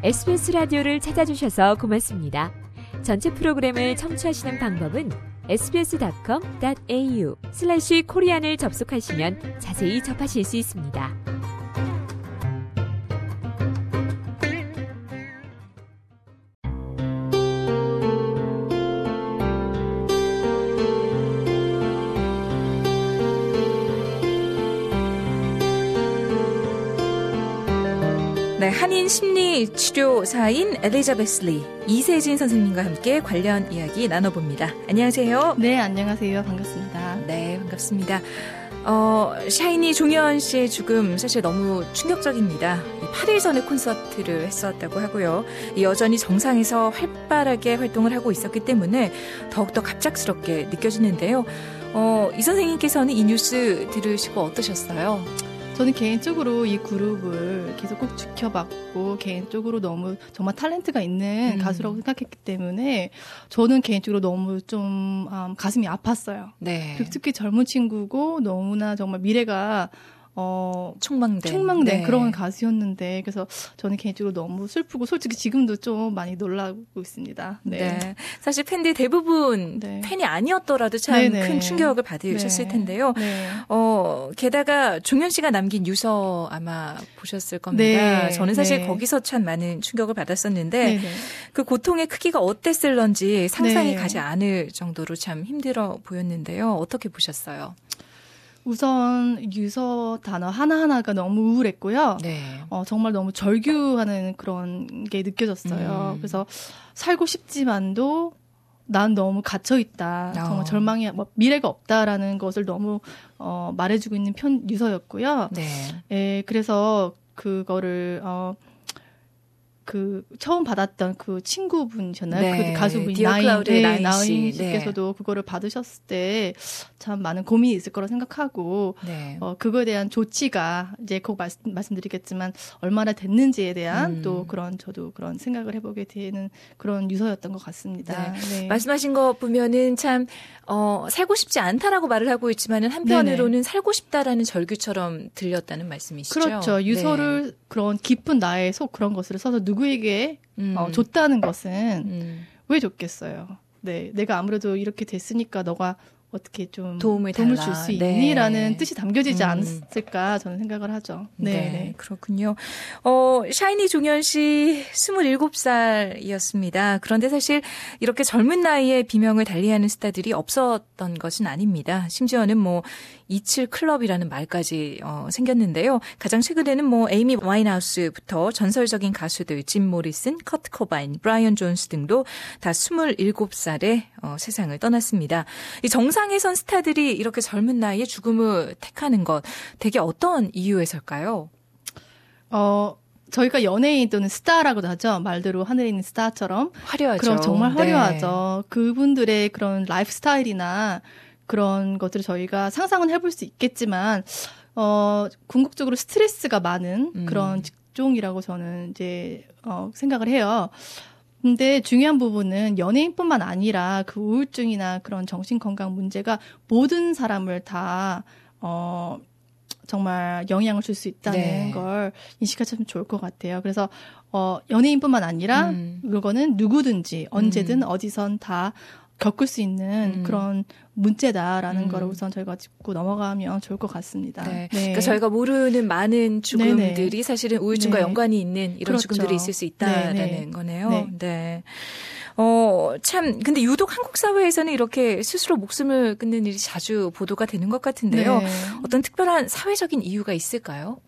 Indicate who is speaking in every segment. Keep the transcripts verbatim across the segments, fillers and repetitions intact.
Speaker 1: 에스비에스 라디오를 찾아주셔서 고맙습니다. 전체 프로그램을 청취하시는 방법은 에스비에스닷컴 닷 에이유 슬래시 코리안을 접속하시면 자세히 접하실 수 있습니다.
Speaker 2: 네, 한인 심리치료사인 엘리자베스 리, 이세진 선생님과 함께 관련 이야기 나눠봅니다. 안녕하세요.
Speaker 3: 네, 안녕하세요. 반갑습니다.
Speaker 2: 네, 반갑습니다. 어, 샤이니 종현 씨의 죽음 사실 너무 충격적입니다. 팔 일 전에 콘서트를 했었다고 하고요. 여전히 정상에서 활발하게 활동을 하고 있었기 때문에 더욱더 갑작스럽게 느껴지는데요. 어, 이 선생님께서는 이 뉴스 들으시고 어떠셨어요?
Speaker 3: 저는 개인적으로 이 그룹을 계속 꼭 지켜봤고 개인적으로 너무 정말 탤런트가 있는 음. 가수라고 생각했기 때문에 저는 개인적으로 너무 좀 음, 가슴이 아팠어요.
Speaker 2: 네.
Speaker 3: 특히 젊은 친구고 너무나 정말 미래가 어,
Speaker 2: 촉망된,
Speaker 3: 촉망된
Speaker 2: 네.
Speaker 3: 그런 가수였는데 그래서 저는 개인적으로 너무 슬프고 솔직히 지금도 좀 많이 놀라고 있습니다. 네.
Speaker 2: 네. 사실 팬들 대부분 네. 팬이 아니었더라도 참 큰 충격을 받으셨을
Speaker 3: 네.
Speaker 2: 텐데요.
Speaker 3: 네.
Speaker 2: 어, 게다가 종현 씨가 남긴 유서 아마 보셨을 겁니다.
Speaker 3: 네.
Speaker 2: 저는 사실
Speaker 3: 네.
Speaker 2: 거기서 참 많은 충격을 받았었는데
Speaker 3: 네. 네.
Speaker 2: 그 고통의 크기가 어땠을런지 상상이
Speaker 3: 네.
Speaker 2: 가지 않을 정도로 참 힘들어 보였는데요. 어떻게 보셨어요?
Speaker 3: 우선 유서 단어 하나하나가 너무 우울했고요.
Speaker 2: 네.
Speaker 3: 어, 정말 너무 절규하는 그런 게 느껴졌어요.
Speaker 2: 음.
Speaker 3: 그래서 살고 싶지만도 난 너무 갇혀있다.
Speaker 2: 어.
Speaker 3: 정말 절망이, 뭐, 미래가 없다라는 것을 너무 어, 말해주고 있는 편 유서였고요.
Speaker 2: 네.
Speaker 3: 예, 그래서 그거를 어, 그 처음 받았던 그 친구분이셨나요?
Speaker 2: 네.
Speaker 3: 그 가수분이
Speaker 2: 디어
Speaker 3: 나인,
Speaker 2: 클라우드의
Speaker 3: 네,
Speaker 2: 나인
Speaker 3: 나인
Speaker 2: 씨.
Speaker 3: 씨께서도 네. 그거를 받으셨을 때 참 많은 고민이 있을 거라 생각하고
Speaker 2: 네.
Speaker 3: 어, 그거에 대한 조치가 이제 꼭 말씀, 말씀드리겠지만 얼마나 됐는지에 대한
Speaker 2: 음.
Speaker 3: 또 그런 저도 그런 생각을 해보게 되는 그런 유서였던 것 같습니다.
Speaker 2: 네.
Speaker 3: 네.
Speaker 2: 말씀하신 거 보면은 참 어, 살고 싶지 않다라고 말을 하고 있지만은 한편으로는 네네. 살고 싶다라는 절규처럼 들렸다는 말씀이시죠?
Speaker 3: 그렇죠. 유서를 네. 그런 깊은 나의 속 그런 것을 써서 누구에게 음. 어, 줬다는 것은 음. 왜 줬겠어요? 네, 내가 아무래도 이렇게 됐으니까 너가 어떻게 좀
Speaker 2: 도움을,
Speaker 3: 도움을 줄 수 있니라는
Speaker 2: 네.
Speaker 3: 뜻이 담겨지지
Speaker 2: 음.
Speaker 3: 않았을까 저는 생각을 하죠. 네,
Speaker 2: 네,
Speaker 3: 네.
Speaker 2: 그렇군요. 어, 샤이니 종현 씨 스물일곱 살이었습니다. 그런데 사실 이렇게 젊은 나이에 비명을 달리하는 스타들이 없었던 것은 아닙니다. 심지어는 뭐 이십칠 클럽이라는 말까지 어, 생겼는데요. 가장 최근에는 뭐 에이미 와인하우스부터 전설적인 가수들 짐 모리슨, 커트 코바인, 브라이언 존스 등도 다 스물일곱 살에 어, 세상을 떠났습니다. 이 정상에 선 스타들이 이렇게 젊은 나이에 죽음을 택하는 것 되게 어떤 이유에서일까요?
Speaker 3: 어, 저희가 연예인 또는 스타라고도 하죠. 말대로 하늘에 있는 스타처럼.
Speaker 2: 화려하죠.
Speaker 3: 그럼 정말 화려하죠.
Speaker 2: 네.
Speaker 3: 그분들의 그런 라이프 스타일이나 그런 것들을 저희가 상상은 해볼 수 있겠지만, 어, 궁극적으로 스트레스가 많은
Speaker 2: 음.
Speaker 3: 그런 직종이라고 저는 이제, 어, 생각을 해요. 근데 중요한 부분은 연예인뿐만 아니라 그 우울증이나 그런 정신건강 문제가 모든 사람을 다, 어, 정말 영향을 줄 수 있다는
Speaker 2: 네.
Speaker 3: 걸 인식하시면 좋을 것 같아요. 그래서, 어, 연예인뿐만 아니라,
Speaker 2: 음.
Speaker 3: 그거는 누구든지 언제든
Speaker 2: 음.
Speaker 3: 어디선 다 겪을 수 있는
Speaker 2: 음.
Speaker 3: 그런 문제다라는
Speaker 2: 음.
Speaker 3: 거를 우선 저희가 짚고 넘어가면 좋을 것 같습니다.
Speaker 2: 네.
Speaker 3: 네.
Speaker 2: 그러니까 저희가 모르는 많은 죽음들이
Speaker 3: 네네.
Speaker 2: 사실은 우울증과
Speaker 3: 네.
Speaker 2: 연관이 있는 이런
Speaker 3: 그렇죠.
Speaker 2: 죽음들이 있을 수 있다라는
Speaker 3: 네네.
Speaker 2: 거네요.
Speaker 3: 네.
Speaker 2: 네. 어, 참, 근데 유독 한국 사회에서는 이렇게 스스로 목숨을 끊는 일이 자주 보도가 되는 것 같은데요.
Speaker 3: 네.
Speaker 2: 어떤 특별한 사회적인 이유가 있을까요?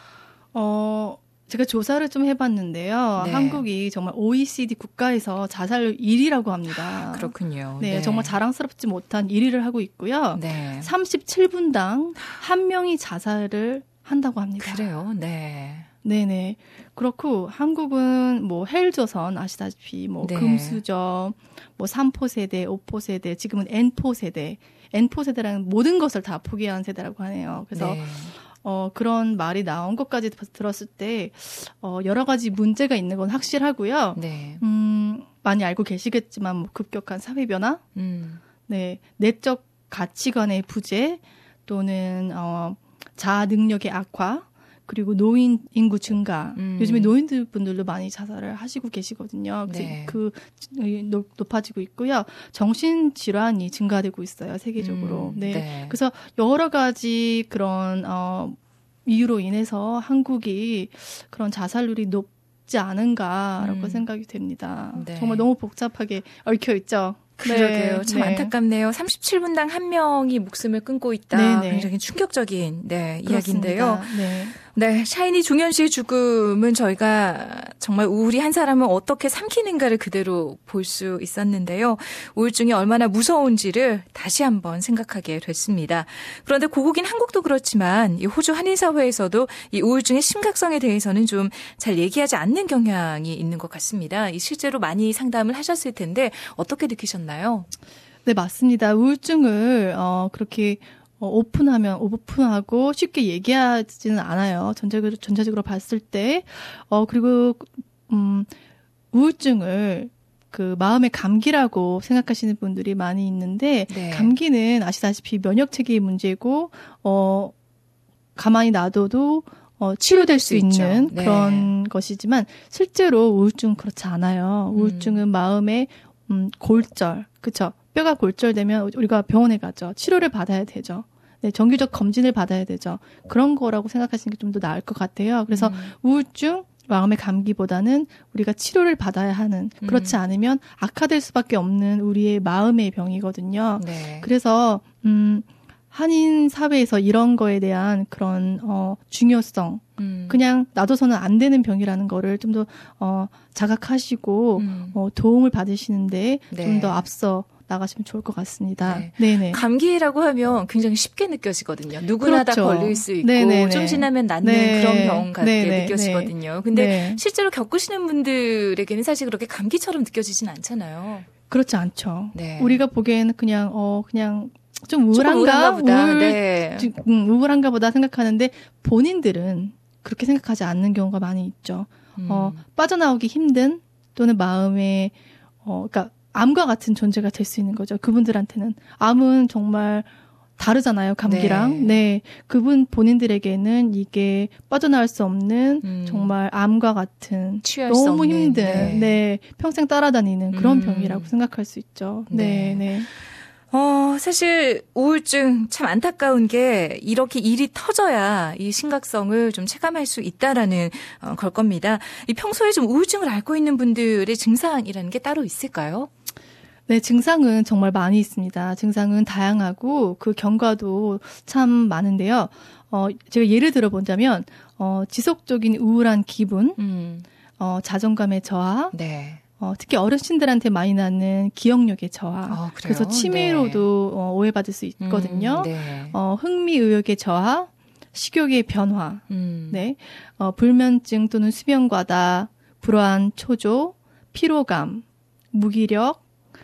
Speaker 3: 어, 제가 조사를 좀 해봤는데요.
Speaker 2: 네.
Speaker 3: 한국이 정말 오이시디 국가에서 자살률 일 위라고 합니다.
Speaker 2: 그렇군요.
Speaker 3: 네,
Speaker 2: 네.
Speaker 3: 정말 자랑스럽지 못한 일 위를 하고 있고요.
Speaker 2: 네.
Speaker 3: 삼십칠 분당 한 명이 자살을 한다고 합니다.
Speaker 2: 그래요. 네.
Speaker 3: 네네. 그렇고 한국은 뭐 헬조선 아시다시피 뭐
Speaker 2: 네.
Speaker 3: 금수저, 뭐 삼포 세대, 오포 세대, 지금은 N포 세대, N포 세대라는 모든 것을 다 포기한 세대라고 하네요. 그래서
Speaker 2: 네.
Speaker 3: 어, 그런 말이 나온 것까지 들었을 때, 어, 여러 가지 문제가 있는 건 확실하고요.
Speaker 2: 네.
Speaker 3: 음, 많이 알고 계시겠지만, 뭐, 급격한 사회 변화,
Speaker 2: 음.
Speaker 3: 네, 내적 가치관의 부재, 또는, 어, 자아 능력의 악화, 그리고 노인 인구 증가.
Speaker 2: 음.
Speaker 3: 요즘에 노인분들도 많이 자살을 하시고 계시거든요.
Speaker 2: 네.
Speaker 3: 그 높아지고 있고요. 정신 질환이 증가되고 있어요. 세계적으로.
Speaker 2: 음.
Speaker 3: 네.
Speaker 2: 네.
Speaker 3: 그래서 여러 가지 그런 어 이유로 인해서 한국이 그런 자살률이 높지 않은가라고
Speaker 2: 음.
Speaker 3: 생각이 됩니다.
Speaker 2: 네.
Speaker 3: 정말 너무 복잡하게 얽혀 있죠.
Speaker 2: 그러게요.
Speaker 3: 네,
Speaker 2: 참
Speaker 3: 네.
Speaker 2: 안타깝네요. 삼십칠 분당 한 명이 목숨을 끊고 있다.
Speaker 3: 네네.
Speaker 2: 굉장히 충격적인 네,
Speaker 3: 그렇습니다.
Speaker 2: 이야기인데요.
Speaker 3: 네.
Speaker 2: 네, 샤이니 종현 씨의 죽음은 저희가 정말 우리 한 사람을 어떻게 삼키는가를 그대로 볼 수 있었는데요. 우울증이 얼마나 무서운지를 다시 한번 생각하게 됐습니다. 그런데 고국인 한국도 그렇지만 이 호주 한인사회에서도 이 우울증의 심각성에 대해서는 좀 잘 얘기하지 않는 경향이 있는 것 같습니다. 이 실제로 많이 상담을 하셨을 텐데 어떻게 느끼셨나요?
Speaker 3: 네, 맞습니다. 우울증을 어, 그렇게 어, 오픈하면 오픈하고 쉽게 얘기하지는 않아요. 전체적으로, 전체적으로 봤을 때. 어, 그리고, 음, 우울증을 그 마음의 감기라고 생각하시는 분들이 많이 있는데,
Speaker 2: 네.
Speaker 3: 감기는 아시다시피 면역 체계의 문제고, 어, 가만히 놔둬도 어, 치료될 수 있는
Speaker 2: 네.
Speaker 3: 그런 것이지만, 실제로 우울증은 그렇지 않아요. 우울증은
Speaker 2: 음.
Speaker 3: 마음의 음, 골절, 그쵸? 뼈가 골절되면 우리가 병원에 가죠. 치료를 받아야 되죠. 네, 정기적 검진을 받아야 되죠. 그런 거라고 생각하시는 게 좀 더 나을 것 같아요. 그래서
Speaker 2: 음.
Speaker 3: 우울증, 마음의 감기보다는 우리가 치료를 받아야 하는, 그렇지
Speaker 2: 음.
Speaker 3: 않으면 악화될 수밖에 없는 우리의 마음의 병이거든요.
Speaker 2: 네.
Speaker 3: 그래서 음, 한인 사회에서 이런 거에 대한 그런 어, 중요성,
Speaker 2: 음.
Speaker 3: 그냥 놔둬서는 안 되는 병이라는 거를 좀 더 어, 자각하시고
Speaker 2: 음.
Speaker 3: 어, 도움을 받으시는데
Speaker 2: 네.
Speaker 3: 좀 더 앞서 나가시면 좋을 것 같습니다.
Speaker 2: 네.
Speaker 3: 네네.
Speaker 2: 감기라고 하면 굉장히 쉽게 느껴지거든요. 누구나
Speaker 3: 그렇죠.
Speaker 2: 다 걸릴 수 있고
Speaker 3: 네네네.
Speaker 2: 좀 지나면 낫는
Speaker 3: 네.
Speaker 2: 그런 병 같게
Speaker 3: 네네.
Speaker 2: 느껴지거든요. 근데
Speaker 3: 네.
Speaker 2: 실제로 겪으시는 분들에게는 사실 그렇게 감기처럼 느껴지진 않잖아요.
Speaker 3: 그렇지 않죠.
Speaker 2: 네.
Speaker 3: 우리가 보기에는 그냥 어 그냥 좀
Speaker 2: 조금
Speaker 3: 우울한가
Speaker 2: 우울한가 보다.
Speaker 3: 우울,
Speaker 2: 네.
Speaker 3: 음, 우울한가 보다 생각하는데 본인들은 그렇게 생각하지 않는 경우가 많이 있죠.
Speaker 2: 음.
Speaker 3: 어 빠져나오기 힘든 또는 마음에 어 그러니까 암과 같은 존재가 될 수 있는 거죠. 그분들한테는 암은 정말 다르잖아요. 감기랑.
Speaker 2: 네.
Speaker 3: 네. 그분 본인들에게는 이게 빠져나올 수 없는
Speaker 2: 음.
Speaker 3: 정말 암과 같은
Speaker 2: 취할 수
Speaker 3: 너무
Speaker 2: 없는,
Speaker 3: 힘든
Speaker 2: 네.
Speaker 3: 네. 평생 따라다니는 그런
Speaker 2: 음.
Speaker 3: 병이라고 생각할 수 있죠.
Speaker 2: 네.
Speaker 3: 네, 네.
Speaker 2: 어, 사실 우울증 참 안타까운 게 이렇게 일이 터져야 이 심각성을 좀 체감할 수 있다라는 어, 걸 겁니다. 이 평소에 좀 우울증을 앓고 있는 분들의 증상이라는 게 따로 있을까요?
Speaker 3: 네, 증상은 정말 많이 있습니다. 증상은 다양하고 그 경과도 참 많은데요. 어, 제가 예를 들어본다면, 어, 지속적인 우울한 기분,
Speaker 2: 음.
Speaker 3: 어, 자존감의 저하,
Speaker 2: 네.
Speaker 3: 어, 특히 어르신들한테 많이 나는 기억력의 저하.
Speaker 2: 어, 그래요?
Speaker 3: 그래서 치매로도 어, 오해받을 수 있거든요.
Speaker 2: 음, 네.
Speaker 3: 어, 흥미 의욕의 저하, 식욕의 변화,
Speaker 2: 음.
Speaker 3: 네, 어, 불면증 또는 수면과다, 불안, 초조, 피로감, 무기력,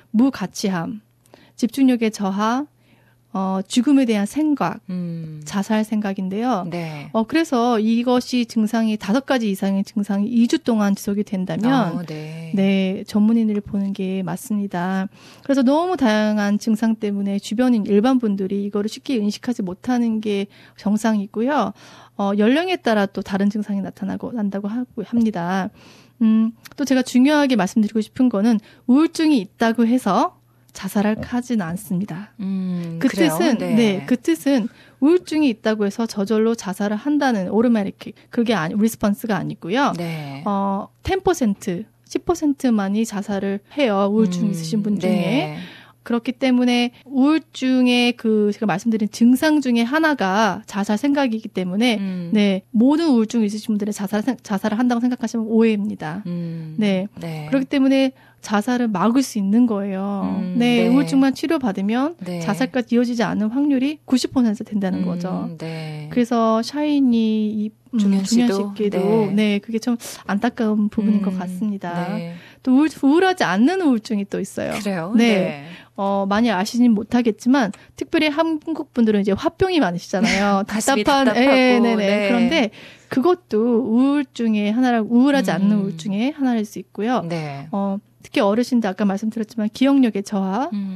Speaker 3: 무가치함, 집중력의 저하, 어, 죽음에 대한 생각,
Speaker 2: 음.
Speaker 3: 자살 생각인데요.
Speaker 2: 네.
Speaker 3: 어, 그래서 이것이 증상이 다섯 가지 이상의 증상이 이 주 동안 지속이 된다면,
Speaker 2: 어, 네.
Speaker 3: 네, 전문의를 보는 게 맞습니다. 그래서 너무 다양한 증상 때문에 주변인 일반 분들이 이거를 쉽게 인식하지 못하는 게 정상이고요. 어, 연령에 따라 또 다른 증상이 나타나고, 난다고 하고 합니다. 음, 또 제가 중요하게 말씀드리고 싶은 거는 우울증이 있다고 해서 자살을 하지는 않습니다.
Speaker 2: 음,
Speaker 3: 그
Speaker 2: 그래요?
Speaker 3: 뜻은
Speaker 2: 네.
Speaker 3: 네, 그 뜻은 우울증이 있다고 해서 저절로 자살을 한다는 오르메리키 그게 아니 리스폰스가 아니고요.
Speaker 2: 네.
Speaker 3: 어, 십 퍼센트, 십 퍼센트만이 자살을 해요. 우울증
Speaker 2: 음,
Speaker 3: 있으신 분 중에.
Speaker 2: 네.
Speaker 3: 그렇기 때문에 우울증의 그 제가 말씀드린 증상 중에 하나가 자살 생각이기 때문에
Speaker 2: 음.
Speaker 3: 네, 모든 우울증 있으신 분들은 자살 자살을 한다고 생각하시면 오해입니다.
Speaker 2: 음.
Speaker 3: 네.
Speaker 2: 네.
Speaker 3: 그렇기 때문에 자살을 막을 수 있는 거예요.
Speaker 2: 음,
Speaker 3: 네,
Speaker 2: 네.
Speaker 3: 우울증만 치료받으면
Speaker 2: 네.
Speaker 3: 자살까지 이어지지 않는 확률이 구십 퍼센트 된다는
Speaker 2: 음,
Speaker 3: 거죠.
Speaker 2: 네.
Speaker 3: 그래서 샤이니 이 음,
Speaker 2: 중현 씨도?
Speaker 3: 중현 씨께도
Speaker 2: 네.
Speaker 3: 네. 그게 좀 안타까운 부분인
Speaker 2: 음,
Speaker 3: 것 같습니다.
Speaker 2: 네.
Speaker 3: 또 우울, 우울하지 않는 우울증이 또 있어요.
Speaker 2: 그래요?
Speaker 3: 네.
Speaker 2: 네.
Speaker 3: 어, 많이 아시진 못하겠지만 특별히 한국 분들은 이제 화병이 많으시잖아요.
Speaker 2: 가슴이
Speaker 3: 답답한
Speaker 2: 답답하고.
Speaker 3: 예, 네네.
Speaker 2: 네.
Speaker 3: 그런데 그것도 우울증의 하나라 우울하지 않는
Speaker 2: 음.
Speaker 3: 우울증의 하나일 수 있고요.
Speaker 2: 네.
Speaker 3: 어, 특히 어르신들 아까 말씀드렸지만 기억력의 저하,
Speaker 2: 음.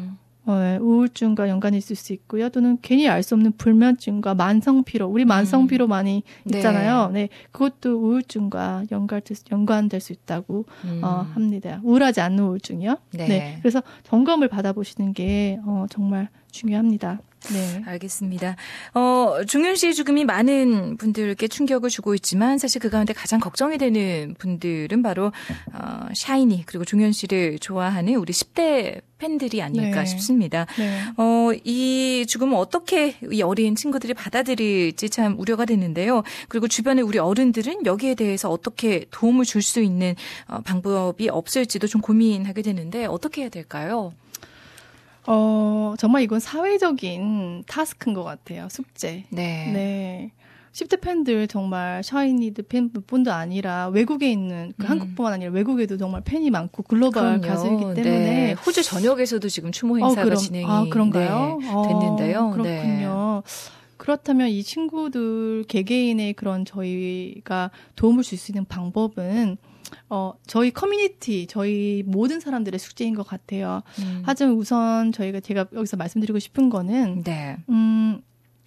Speaker 3: 어, 우울증과 연관이 있을 수 있고요. 또는 괜히 알 수 없는 불면증과 만성피로, 우리 만성피로 음. 많이 있잖아요. 네. 네, 그것도 우울증과 연관될, 연관될 수 있다고 음. 어, 합니다. 우울하지 않는 우울증이요. 네. 네. 그래서 점검을 받아보시는 게 어, 정말 중요합니다. 네.
Speaker 2: 알겠습니다. 어, 종현 씨의 죽음이 많은 분들께 충격을 주고 있지만 사실 그 가운데 가장 걱정이 되는 분들은 바로 어, 샤이니 그리고 종현 씨를 좋아하는 우리 십 대 팬들이 아닐까 네. 싶습니다. 네. 어, 이 죽음을 어떻게 이 어린 친구들이 받아들일지 참 우려가 되는데요. 그리고 주변의 우리 어른들은 여기에 대해서 어떻게 도움을 줄 수 있는 어, 방법이 없을지도 좀 고민하게 되는데 어떻게 해야 될까요?
Speaker 3: 어, 정말 이건 사회적인 타스크인 것 같아요. 숙제.
Speaker 2: 네.
Speaker 3: 네. 십 대 팬들 정말 샤이니드 팬뿐도 아니라 외국에 있는 그 음. 한국뿐만 아니라 외국에도 정말 팬이 많고 글로벌 그럼요. 가수이기 때문에
Speaker 2: 네. 호주 전역에서도 지금 추모 행사가 어, 그럼, 진행이
Speaker 3: 아, 그런가요?
Speaker 2: 네, 됐는데요.
Speaker 3: 어, 그렇군요. 네. 그렇다면 이 친구들 개개인의 그런 저희가 도움을 줄 수 있는 방법은 어, 저희 커뮤니티, 저희 모든 사람들의 숙제인 것 같아요. 음. 하지만 우선 저희가 제가 여기서 말씀드리고 싶은 거는,
Speaker 2: 네.
Speaker 3: 음,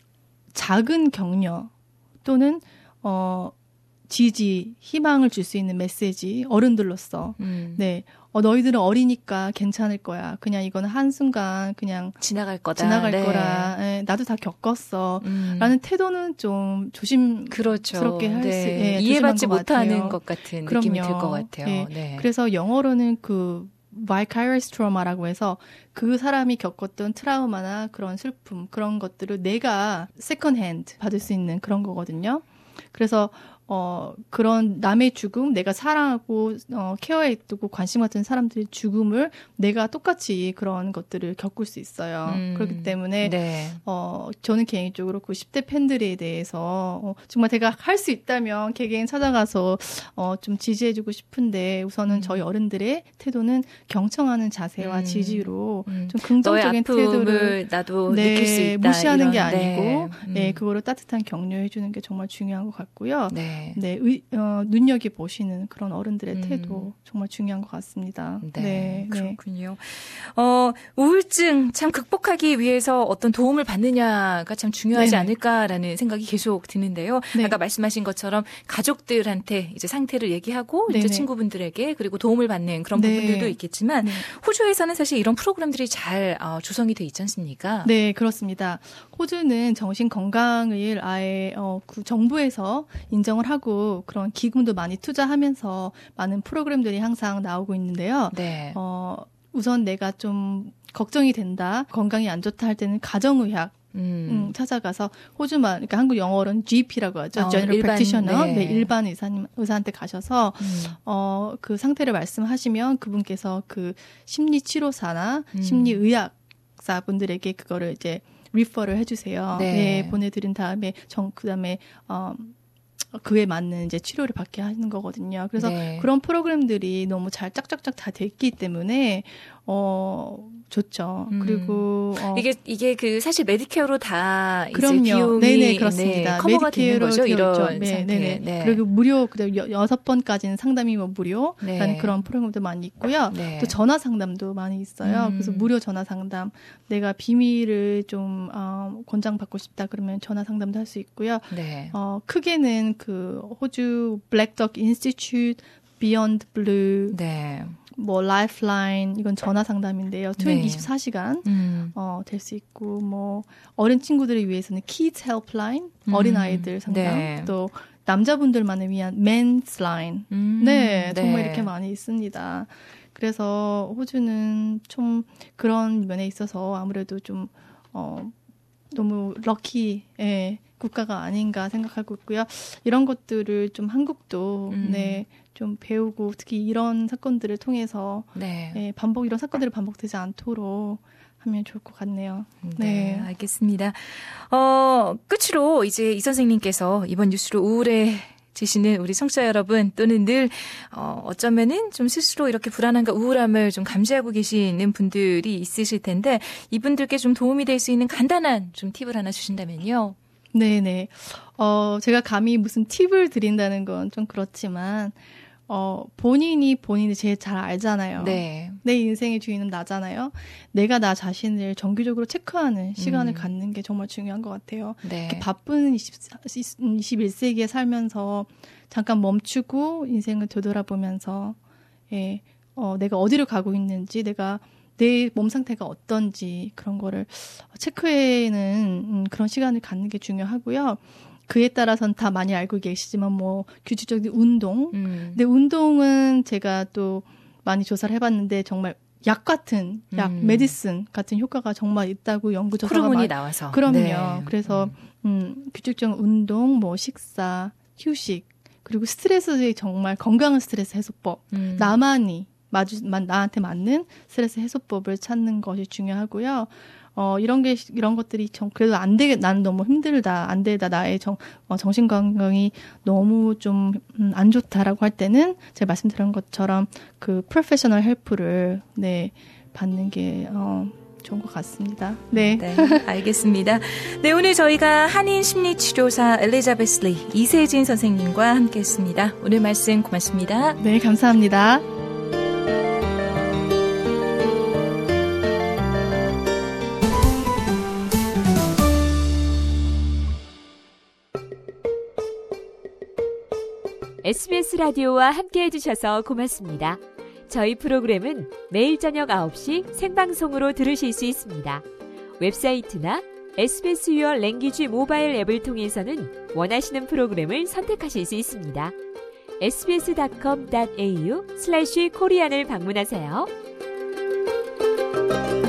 Speaker 3: 작은 격려 또는, 어, 지지, 희망을 줄 수 있는 메시지, 어른들로서.
Speaker 2: 음.
Speaker 3: 네. 어, 너희들은 어리니까 괜찮을 거야. 그냥 이거는 한순간 그냥
Speaker 2: 지나갈 거다.
Speaker 3: 지나갈
Speaker 2: 네.
Speaker 3: 거라. 네, 나도 다 겪었어.
Speaker 2: 음.
Speaker 3: 라는 태도는 좀 조심스럽게
Speaker 2: 그렇죠.
Speaker 3: 할
Speaker 2: 네.
Speaker 3: 수, 네,
Speaker 2: 이해받지
Speaker 3: 것
Speaker 2: 못하는
Speaker 3: 같아요.
Speaker 2: 것 같은
Speaker 3: 그럼요.
Speaker 2: 느낌이 들 것 같아요.
Speaker 3: 네.
Speaker 2: 네.
Speaker 3: 그래서 영어로는 그 vicarious trauma라고 해서 그 사람이 겪었던 트라우마나 그런 슬픔 그런 것들을 내가 second hand 받을 수 있는 그런 거거든요. 그래서 어, 그런 남의 죽음, 내가 사랑하고, 어, 케어해두고 관심 갖는 사람들의 죽음을 내가 똑같이 그런 것들을 겪을 수 있어요.
Speaker 2: 음,
Speaker 3: 그렇기 때문에,
Speaker 2: 네.
Speaker 3: 어, 저는 개인적으로 그 십 대 팬들에 대해서, 어, 정말 제가 할 수 있다면 개개인 찾아가서, 어, 좀 지지해주고 싶은데, 우선은 음. 저희 어른들의 태도는 경청하는 자세와
Speaker 2: 음.
Speaker 3: 지지로
Speaker 2: 음.
Speaker 3: 좀 긍정적인 태도를
Speaker 2: 나도
Speaker 3: 네,
Speaker 2: 느낄 수 있다.
Speaker 3: 무시하는
Speaker 2: 이런,
Speaker 3: 게 아니고,
Speaker 2: 네, 음.
Speaker 3: 네, 그거를 따뜻한 격려해주는 게 정말 중요한 것 같고요.
Speaker 2: 네.
Speaker 3: 네, 의, 어, 눈여겨 보시는 그런 어른들의
Speaker 2: 음.
Speaker 3: 태도 정말 중요한 것 같습니다.
Speaker 2: 네,
Speaker 3: 네,
Speaker 2: 그렇군요. 네. 어, 우울증 참 극복하기 위해서 어떤 도움을 받느냐가 참 중요하지 네네. 않을까라는 생각이 계속 드는데요. 네. 아까 말씀하신 것처럼 가족들한테 이제 상태를 얘기하고 네네. 이제 친구분들에게 그리고 도움을 받는 그런 네. 부분들도 있겠지만 네. 호주에서는 사실 이런 프로그램들이 잘 어, 조성이 돼 있지 않습니까?
Speaker 3: 네, 그렇습니다. 호주는 정신 건강을 아예 어, 그 정부에서 인정을 하고 그런 기금도 많이 투자하면서 많은 프로그램들이 항상 나오고 있는데요.
Speaker 2: 네.
Speaker 3: 어, 우선 내가 좀 걱정이 된다, 건강이 안 좋다 할 때는 가정의학 음. 음, 찾아가서 호주말, 그러니까 한국 영어로는 지피라고 하죠.
Speaker 2: 어,
Speaker 3: General
Speaker 2: 일반,
Speaker 3: Practitioner.
Speaker 2: 네.
Speaker 3: 네, 일반 의사님, 의사한테 가셔서,
Speaker 2: 음.
Speaker 3: 어, 그 상태를 말씀하시면 그분께서 그 심리치료사나
Speaker 2: 음.
Speaker 3: 심리의학사 분들에게 그거를 이제 리퍼를 해주세요.
Speaker 2: 네.
Speaker 3: 네, 보내드린 다음에 정, 그 다음에, 어, 그에 맞는 이제 치료를 받게 하는 거거든요. 그래서
Speaker 2: 네.
Speaker 3: 그런 프로그램들이 너무 잘 짝짝짝 다 됐기 때문에, 어, 좋죠.
Speaker 2: 음.
Speaker 3: 그리고 어,
Speaker 2: 이게 이게 그 사실 메디케어로 다
Speaker 3: 그럼요.
Speaker 2: 이제 비용이
Speaker 3: 네네 그렇습니다.
Speaker 2: 네, 커버가 되는 거죠. 이런
Speaker 3: 네,
Speaker 2: 상태.
Speaker 3: 네네.
Speaker 2: 네.
Speaker 3: 그리고 무료 그다음 여섯 번까지는 상담이 뭐 무료라는
Speaker 2: 네.
Speaker 3: 그런 프로그램도 많이 있고요.
Speaker 2: 네.
Speaker 3: 또 전화 상담도 많이 있어요.
Speaker 2: 음.
Speaker 3: 그래서 무료 전화 상담. 내가 비밀을 좀 어, 권장받고 싶다 그러면 전화 상담도 할 수 있고요.
Speaker 2: 네.
Speaker 3: 어, 크게는 그 호주 블랙덕 인스티튜트, 비욘드 블루,
Speaker 2: 네.
Speaker 3: 뭐 라이프라인 이건 전화 상담인데요.
Speaker 2: 네.
Speaker 3: 이십사 시간
Speaker 2: 음.
Speaker 3: 어, 될 수 있고 뭐 어린 친구들을 위해서는 키즈 헬프라인
Speaker 2: 음.
Speaker 3: 어린 아이들 상담
Speaker 2: 네.
Speaker 3: 또 남자분들만을 위한 men's line
Speaker 2: 음.
Speaker 3: 네, 정말
Speaker 2: 네.
Speaker 3: 이렇게 많이 있습니다. 그래서 호주는 좀 그런 면에 있어서 아무래도 좀 어, 너무 럭키 예, 국가가 아닌가 생각하고 있고요. 이런 것들을 좀 한국도
Speaker 2: 음.
Speaker 3: 네. 좀 배우고 특히 이런 사건들을 통해서
Speaker 2: 네.
Speaker 3: 예, 반복 이런 사건들이 반복되지 않도록 하면 좋을 것 같네요.
Speaker 2: 네,
Speaker 3: 네.
Speaker 2: 알겠습니다. 어, 끝으로 이제 이 선생님께서 이번 뉴스로 우울해지시는 우리 청취자 여러분 또는 늘 어, 어쩌면은 좀 스스로 이렇게 불안함과 우울함을 좀 감지하고 계시는 분들이 있으실 텐데 이분들께 좀 도움이 될 수 있는 간단한 좀 팁을 하나 주신다면요.
Speaker 3: 네네. 어, 제가 감히 무슨 팁을 드린다는 건 좀 그렇지만 어, 본인이 본인을 제일 잘 알잖아요.
Speaker 2: 네.
Speaker 3: 내 인생의 주인은 나잖아요. 내가 나 자신을 정기적으로 체크하는 시간을 음. 갖는 게 정말 중요한 것 같아요.
Speaker 2: 네.
Speaker 3: 이렇게 바쁜 이십일 세기에 살면서 잠깐 멈추고 인생을 되돌아보면서 예, 어, 내가 어디로 가고 있는지, 내가 내 몸 상태가 어떤지 그런 거를 체크해는 음, 그런 시간을 갖는 게 중요하고요. 그에 따라서는 다 많이 알고 계시지만 뭐 규칙적인 운동. 음. 근데 운동은 제가 또 많이 조사를 해봤는데 정말 약 같은 약, 음. 메디슨 같은 효과가 정말 있다고 연구 조사가
Speaker 2: 호르몬이
Speaker 3: 많이
Speaker 2: 나와서.
Speaker 3: 그럼요.
Speaker 2: 네.
Speaker 3: 그래서 음, 규칙적인 운동, 뭐 식사, 휴식 그리고 스트레스의 정말 건강한 스트레스 해소법. 음. 나만이 마주 나한테 맞는 스트레스 해소법을 찾는 것이 중요하고요. 어, 이런 게, 이런 것들이 정, 그래도 안 되게, 나는 너무 힘들다, 안 되다, 나의 정, 어, 정신건강이 너무 좀, 음, 안 좋다라고 할 때는, 제가 말씀드린 것처럼 그 프로페셔널 헬프를, 네, 받는 게, 어, 좋은 것 같습니다. 네.
Speaker 2: 네. 알겠습니다. 네, 오늘 저희가 한인 심리치료사 엘리자베스 리 이세진 선생님과 함께 했습니다. 오늘 말씀 고맙습니다.
Speaker 3: 네, 감사합니다.
Speaker 1: 에스비에스 라디오와 함께 해주셔서 고맙습니다. 저희 프로그램은 매일 저녁 아홉 시 생방송으로 들으실 수 있습니다. 웹사이트나 에스비에스 Your Language 모바일 앱을 통해서는 원하시는 프로그램을 선택하실 수 있습니다. 에스비에스 닷컴 닷에이유 슬래시 코리안을 방문하세요.